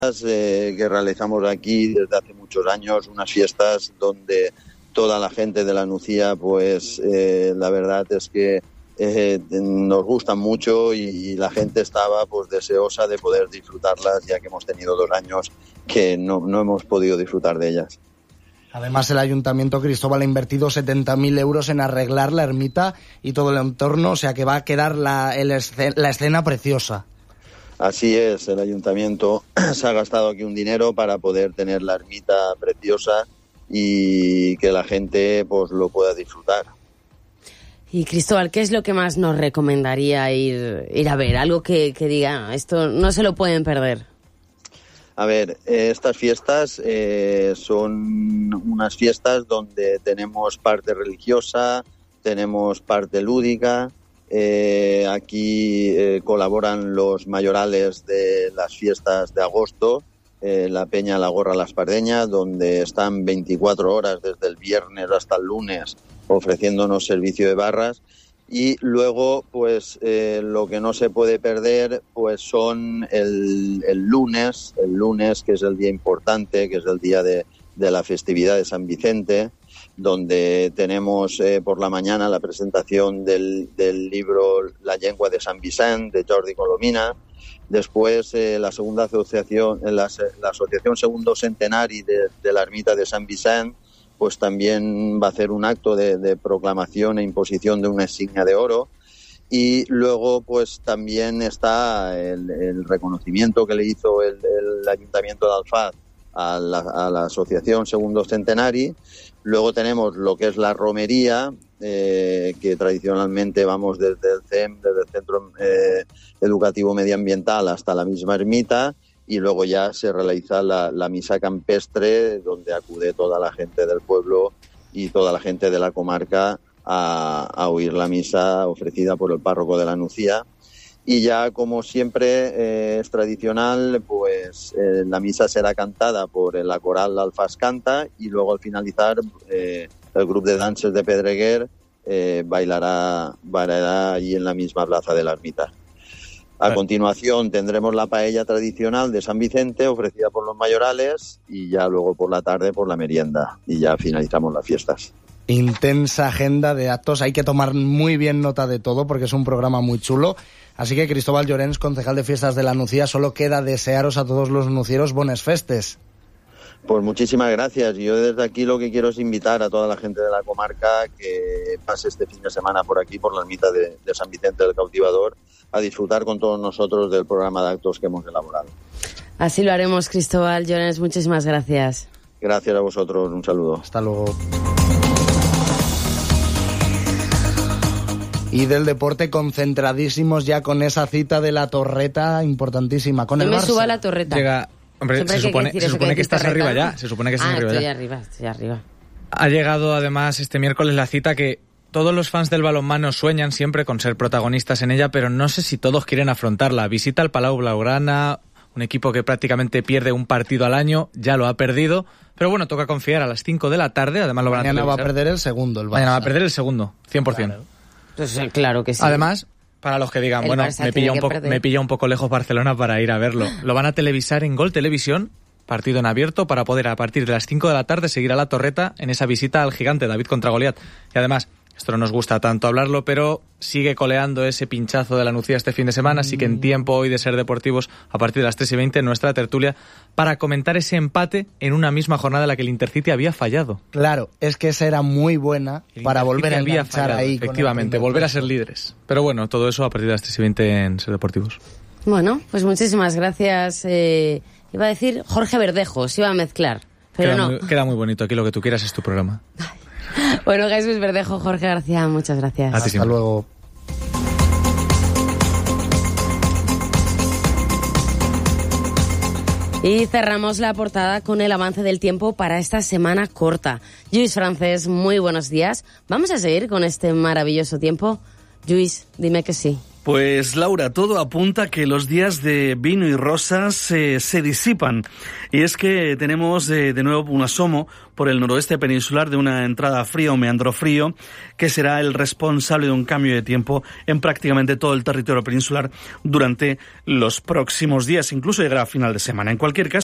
que realizamos aquí desde hace muchos años, unas fiestas donde toda la gente de la Nucía, pues la verdad es que nos gustan mucho y la gente estaba pues deseosa de poder disfrutarlas, ya que hemos tenido 2 años que no hemos podido disfrutar de ellas. Además, el Ayuntamiento, Cristóbal, ha invertido 70.000 euros en arreglar la ermita y todo el entorno, o sea que va a quedar la escena preciosa. Así es, el Ayuntamiento se ha gastado aquí un dinero para poder tener la ermita preciosa y que la gente pues lo pueda disfrutar. Y Cristóbal, ¿qué es lo que más nos recomendaría ir a ver? Algo que diga, esto no se lo pueden perder. A ver, estas fiestas son unas fiestas donde tenemos parte religiosa, tenemos parte lúdica. Aquí colaboran los mayorales de las fiestas de agosto, la Peña La Gorra La Espardeña, donde están 24 horas desde el viernes hasta el lunes ofreciéndonos servicio de barras. Y luego, pues lo que no se puede perder, pues son el lunes, que es el día importante, que es el día de la festividad de San Vicente, donde tenemos por la mañana la presentación del libro La Llengua de Sant Vicent, de Jordi Colomina. Después la Asociación Segundo Centenari de la Ermita de Sant Vicent, pues también va a hacer un acto de proclamación e imposición de una insignia de oro. Y luego pues también está el reconocimiento que le hizo el Ayuntamiento de Alfaz a la Asociación Segundo Centenari. Luego tenemos lo que es la romería, que tradicionalmente vamos desde el CEM, desde el Centro Educativo Medioambiental hasta la misma ermita, y luego ya se realiza la misa campestre, donde acude toda la gente del pueblo y toda la gente de la comarca a oír la misa ofrecida por el párroco de la Nucía. Y ya, como siempre es tradicional, pues la misa será cantada por la coral Alfaz Canta, y luego al finalizar el grupo de danses de Pedreguer bailará allí en la misma plaza de la ermita. A continuación tendremos la paella tradicional de San Vicente ofrecida por los mayorales, y ya luego por la tarde por la merienda, y ya finalizamos las fiestas. Intensa agenda de actos, hay que tomar muy bien nota de todo porque es un programa muy chulo. Así que Cristóbal Llorens, concejal de Fiestas de la Nucía, solo queda desearos a todos los nucieros bones festes. Pues muchísimas gracias. Yo desde aquí lo que quiero es invitar a toda la gente de la comarca que pase este fin de semana por aquí, por la ermita de San Vicente del Cautivador, a disfrutar con todos nosotros del programa de actos que hemos elaborado. Así lo haremos, Cristóbal Llorens. Muchísimas gracias. Gracias a vosotros. Un saludo. Hasta luego. Y del deporte, concentradísimos ya con esa cita de la Torreta importantísima. Con el Barça. Me suba a la Torreta. Llega, hombre, se supone que estás arriba ya. Se supone que estás arriba estoy ya. Estoy arriba. Ha llegado además este miércoles la cita que todos los fans del balonmano sueñan siempre con ser protagonistas en ella, pero no sé si todos quieren afrontarla. Visita al Palau Blaugrana, un equipo que prácticamente pierde un partido al año, ya lo ha perdido, pero bueno, toca confiar a las 5 de la tarde, además lo van a televisar. Mañana va a perder el segundo, el Barça. Mañana va a perder el segundo, 100%. Claro. Pues claro que sí. Además, para los que digan, bueno, me pilla un poco lejos Barcelona para ir a verlo, lo van a televisar en Gol Televisión, partido en abierto, para poder a partir de las 5 de la tarde seguir a la Torreta en esa visita al gigante David contra Goliat. Y además, esto no nos gusta tanto hablarlo, pero sigue coleando ese pinchazo de la Nucía este fin de semana, así que en tiempo hoy de Ser Deportivos, a partir de las 3:20, nuestra tertulia, para comentar ese empate en una misma jornada en la que el Intercity había fallado. Claro, es que esa era muy buena para volver a enganchar ahí. Efectivamente, volver a ser líderes. Pero bueno, todo eso a partir de las 3:20 en Ser Deportivos. Bueno, pues muchísimas gracias. Iba a decir Jorge Verdejo, se iba a mezclar, pero no. Queda muy bonito, aquí lo que tú quieras es tu programa. Bueno, Jesús Verdejo, Jorge García, muchas gracias. Hasta luego. Y cerramos la portada con el avance del tiempo para esta semana corta. Lluís Francés, muy buenos días. ¿Vamos a seguir con este maravilloso tiempo? Lluís, dime que sí. Pues Laura, todo apunta que los días de vino y rosas se disipan. Y es que tenemos de nuevo un asomo por el noroeste peninsular de una entrada fría, un meandro frío, que será el responsable de un cambio de tiempo en prácticamente todo el territorio peninsular durante los próximos días, incluso llegará a final de semana. En cualquier caso,